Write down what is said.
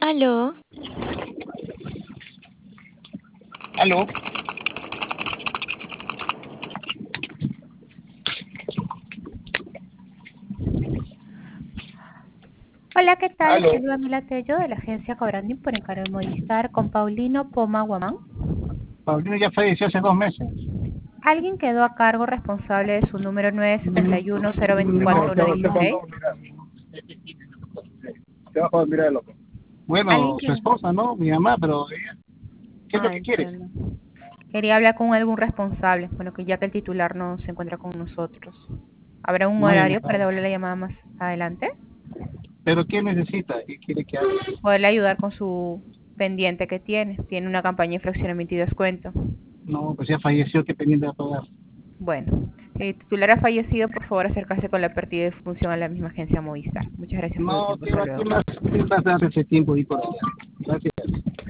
Aló, Aló, Hola, ¿qué tal? Les aló. saluda Mila Tello de la agencia Cobranding por encargo de Movistar con Paulino Poma Guamán. Paulino ya falleció hace 2 meses. Alguien quedó a cargo responsable de su número No, 971-024-116. debajo de mirar el otro. Alguien Bueno, su que... esposa, ¿no? Mi mamá, pero ella, ¿qué es lo Ah, que quiere? entiendo. Quería hablar con algún responsable, bueno, que ya que el titular no se encuentra con nosotros. ¿Habrá un No, ella no horario está. para devolver la llamada más adelante? ¿Pero qué necesita? ¿Qué quiere que haga? Poderle ayudar con su pendiente que tiene. Tiene una campaña de fraccionamiento y descuento. No, pues ya falleció, ¿qué pendiente va a pagar? Bueno, si el titular ha fallecido, por favor acercarse con la pérdida de función a la misma agencia Movistar. Muchas gracias por su No, tiempo. ¿qué Hasta va, luego. qué más dar ese tiempo y por allá? Gracias.